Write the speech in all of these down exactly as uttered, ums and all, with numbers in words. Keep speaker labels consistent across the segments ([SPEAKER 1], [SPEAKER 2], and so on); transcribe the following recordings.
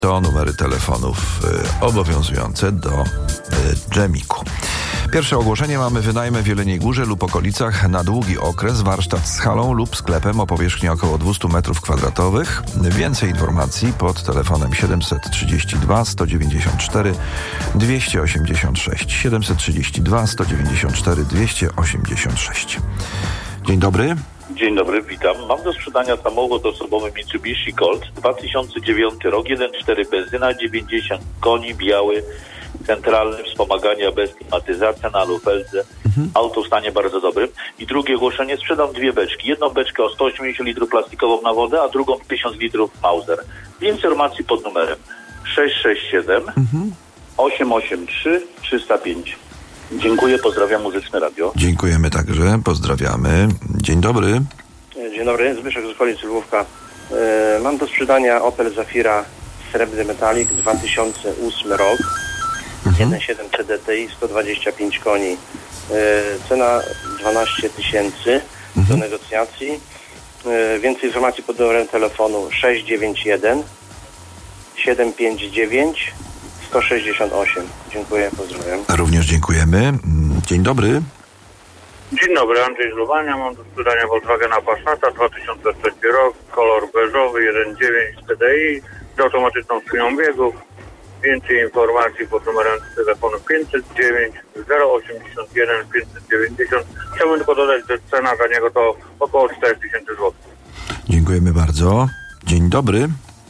[SPEAKER 1] To numery telefonów y, obowiązujące do y, Dżemiku. Pierwsze ogłoszenie mamy: wynajmę w Jeleniej Górze lub okolicach na długi okres warsztat z halą lub sklepem o powierzchni około dwieście metrów kwadratowych. Więcej informacji pod telefonem siedemset trzydzieści dwa sto dziewięćdziesiąt cztery dwieście osiemdziesiąt sześć. siedemset trzydzieści dwa sto dziewięćdziesiąt cztery dwieście osiemdziesiąt sześć. Dzień dobry.
[SPEAKER 2] Dzień dobry, witam. Mam do sprzedania samochód osobowy Mitsubishi Colt, dwa tysiące dziewiąty rok, jeden przecinek cztery benzyna, dziewięćdziesiąt koni, biały, centralny, wspomaganie bez klimatyzacja na lufelce. Mhm. Auto w stanie bardzo dobrym. I drugie ogłoszenie: sprzedam dwie beczki. Jedną beczkę o sto osiemdziesiąt litrów plastikową na wodę, a drugą tysiąc litrów Mauser. Informacji pod numerem sześć sześć siedem mhm. osiem osiem trzy trzysta pięć. Dziękuję, pozdrawiam, Muzyczne Radio.
[SPEAKER 1] Dziękujemy także, pozdrawiamy. Dzień dobry.
[SPEAKER 3] Dzień dobry, Zbyszek z okolicy Lwówka. E, mam do sprzedania Opel Zafira srebrny metalik, dwa tysiące ósmy rok, mhm. jeden przecinek siedem C D T I, sto dwadzieścia pięć koni. E, cena dwanaście tysięcy mhm. do negocjacji. E, więcej informacji pod numerem telefonu sześć dziewięć jeden siedem pięć dziewięć sto sześćdziesiąt osiem. Dziękuję, pozdrawiam.
[SPEAKER 1] Również dziękujemy. Dzień dobry.
[SPEAKER 4] Dzień dobry, Andrzej z Luwania. Mam do sprzedania Volkswagena Passata, dwa tysiące trzeci rok, kolor beżowy, jeden przecinek dziewięć C D I z automatyczną skrzynią biegów. Więcej informacji pod numerem telefonu pięćset dziewięć zero osiemdziesiąt jeden pięćset dziewięćdziesiąt. Chciałbym tylko dodać, że cena za niego to około cztery tysiące złotych.
[SPEAKER 1] Dziękujemy bardzo. Dzień dobry.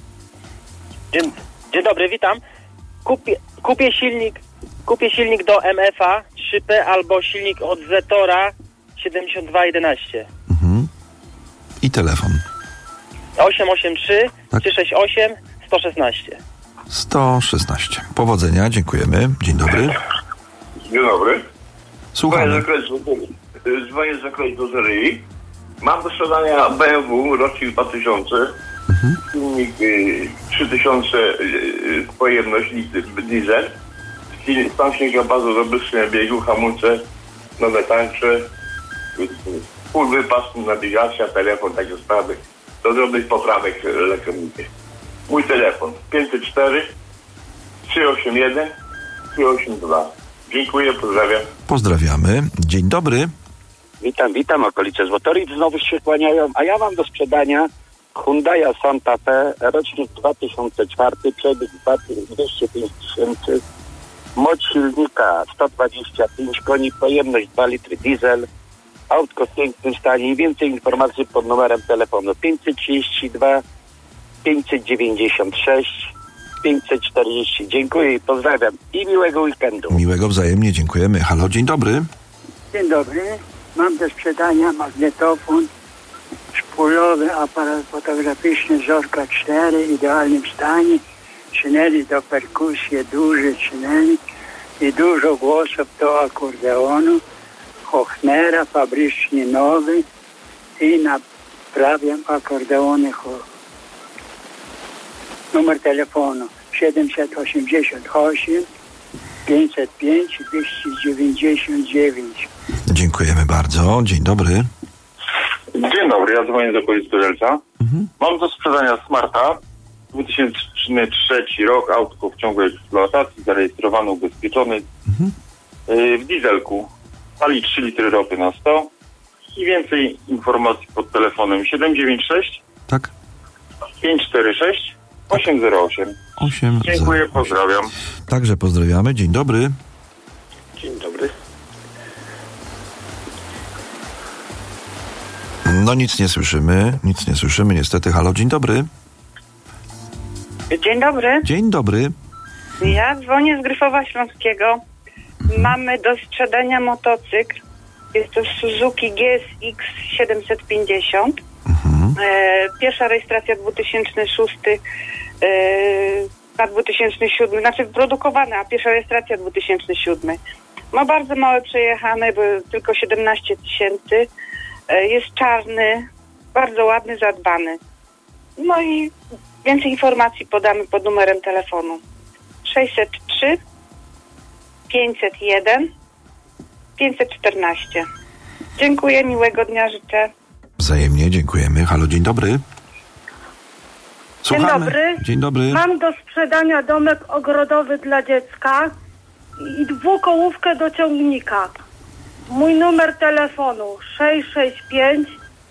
[SPEAKER 5] Dzień, dzień dobry, witam. Kupię, kupię silnik kupię silnik do M F A trzy P albo silnik od Zetora siedemdziesiąt dwa jedenaście.
[SPEAKER 1] Mhm. I telefon
[SPEAKER 5] osiem osiem trzy
[SPEAKER 1] tak?
[SPEAKER 5] trzy sześć osiem sto szesnaście.
[SPEAKER 1] sto szesnaście. Powodzenia, dziękujemy. Dzień dobry.
[SPEAKER 6] Dzień dobry.
[SPEAKER 1] Słuchamy.
[SPEAKER 6] Dzwonię z zakresu do Zeryi. Mam do sprzedania B M W rocznik dwa tysiące. Mhm. Silnik y, trzy tysiące y, pojemność litr diesel. Stan silnika bardzo dobry, skrzynia biegu, hamulce, nowe tańsze, full wypas, nawigacja, telefon, takie sprawy. Do drobnych poprawek elektronicznych. Mój telefon pięćset cztery trzysta osiemdziesiąt jeden trzysta osiemdziesiąt dwa. Dziękuję, pozdrawiam.
[SPEAKER 1] Pozdrawiamy. Dzień dobry.
[SPEAKER 7] Witam, witam, okolice Złotoric znowu się kłaniają, a ja mam do sprzedania Hyundai Santa Fe, rocznik dwa tysiące czwarty, przebieg dwieście pięć tysięcy, moc silnika sto dwadzieścia pięć koni, pojemność dwa litry diesel, autko w pięknym stanie. I więcej informacji pod numerem telefonu pięćset trzydzieści dwa pięćset dziewięćdziesiąt sześć pięćset czterdzieści. Dziękuję i pozdrawiam i miłego weekendu.
[SPEAKER 1] Miłego wzajemnie, dziękujemy. Halo, dzień dobry.
[SPEAKER 8] Dzień dobry. Mam do sprzedania magnetofon, szpulowy aparat fotograficzny Zorka cztery w idealnym stanie, czyneli do perkusji, duży czyneli i dużo głosów do akordeonu, Hochnera, fabrycznie nowy i naprawiam akordeony. Numer telefonu siedemset osiemdziesiąt osiem pięćset pięć dwieście dziewięćdziesiąt dziewięć.
[SPEAKER 1] Dziękujemy bardzo. Dzień dobry.
[SPEAKER 4] Dzień dobry, ja dzwonię do okolicy Dorzelca. Mhm. Mam do sprzedania Smarta, dwa tysiące trzeci rok, autko w ciągłej eksploatacji, zarejestrowany, ubezpieczony, mhm. yy, w dieselku. Pali trzy litry ropy na sto. I więcej informacji pod telefonem siedem dziewięć sześć
[SPEAKER 1] tak.
[SPEAKER 4] pięć cztery sześć osiem zero osiem.
[SPEAKER 1] osiem
[SPEAKER 4] Dziękuję, pozdrawiam.
[SPEAKER 1] Także pozdrawiamy. Dzień dobry.
[SPEAKER 3] Dzień dobry.
[SPEAKER 1] No nic nie słyszymy, nic nie słyszymy niestety. Halo, dzień dobry.
[SPEAKER 9] Dzień dobry.
[SPEAKER 1] Dzień dobry.
[SPEAKER 9] Ja dzwonię z Gryfowa Śląskiego. Mamy do sprzedania motocykl. Jest to Suzuki G S X siedemset pięćdziesiąt. Mhm. E, pierwsza rejestracja dwa tysiące szósty e, na dwa tysiące siódmy. Znaczy produkowana, a pierwsza rejestracja dwa tysiące siódmy. Ma bardzo małe przejechane, bo tylko siedemnaście tysięcy. E, jest czarny, bardzo ładny, zadbany. No i więcej informacji podamy pod numerem telefonu sześćset trzy pięćset jeden pięćset czternaście. Dziękuję, miłego dnia życzę.
[SPEAKER 1] Wzajemnie, dziękujemy. Halo, dzień dobry. Słuchamy.
[SPEAKER 9] dobry.
[SPEAKER 1] Dzień dobry.
[SPEAKER 9] Mam do sprzedania domek ogrodowy dla dziecka i dwukołówkę do ciągnika. Mój numer telefonu sześć sześć pięć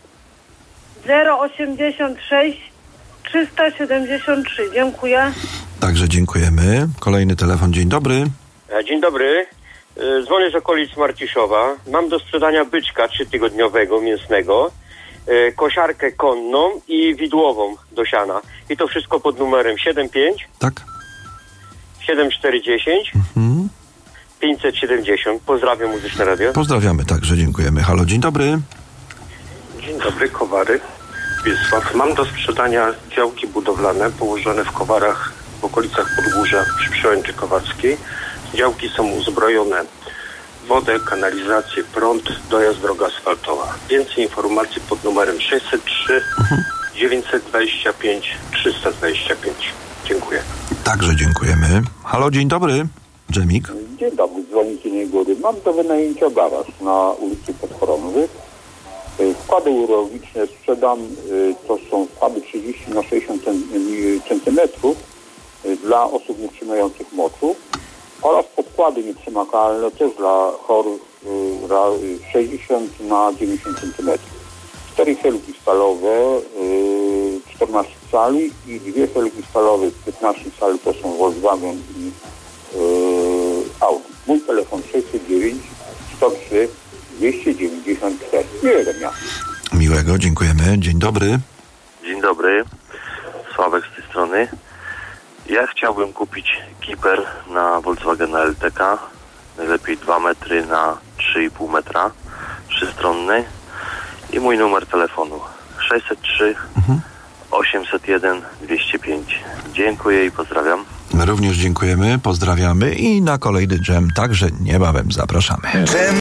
[SPEAKER 9] zero osiemdziesiąt sześć trzysta siedemdziesiąt trzy. Dziękuję.
[SPEAKER 1] Także dziękujemy. Kolejny telefon. Dzień dobry.
[SPEAKER 10] Dzień dobry. Dzwonię z okolic Marciszowa. Mam do sprzedania byczka trzytygodniowego, mięsnego, kosiarkę konną i widłową do siana. I to wszystko pod numerem siedem pięć
[SPEAKER 1] Tak.
[SPEAKER 10] siedem cztery dziesięć
[SPEAKER 1] Mhm.
[SPEAKER 10] pięćset siedemdziesiąt. Pozdrawiam, Muzyczne Radio.
[SPEAKER 1] Pozdrawiamy także, dziękujemy. Halo, dzień dobry.
[SPEAKER 11] Dzień dobry, Kowary. Wiesław. Mam do sprzedania działki budowlane położone w Kowarach w okolicach Podgórza przy Przełęczy Kowackiej. Działki są uzbrojone w wodę, kanalizację, prąd, dojazd, droga asfaltowa. Więcej informacji pod numerem sześćset trzy dziewięćset dwadzieścia pięć trzysta dwadzieścia pięć. Dziękuję.
[SPEAKER 1] Także dziękujemy. Halo, dzień dobry. Dżemik.
[SPEAKER 12] Dzień dobry, dzwonię z Jeleniej Góry. Mam do wynajęcia garaż na ulicy Podchorążych. Wkłady urologiczne sprzedam, to są wkłady trzydzieści na sześćdziesiąt centymetrów dla osób nietrzymających moczu oraz podkłady nieprzemakalne też dla chorych sześćdziesiąt na dziewięćdziesiąt centymetrów. Cztery felgi stalowe, czternaście cali i dwie felgi stalowe piętnaście cali to są Volkswagen i Audi. Mój telefon sześćset dziewięć sto trzy dwieście dziewięćdziesiąt cztery. Miłego dnia.
[SPEAKER 1] Miłego, dziękujemy. Dzień dobry.
[SPEAKER 13] Dzień dobry. Sławek z tej strony. Ja chciałbym kupić Keeper na Volkswagena L T K. Najlepiej dwa metry na trzy i pół metra. Trzystronny. I mój numer telefonu sześćset trzy osiemset jeden dwieście pięć. Dziękuję i pozdrawiam.
[SPEAKER 1] My również dziękujemy, pozdrawiamy i na kolejny dżem także niebawem zapraszamy.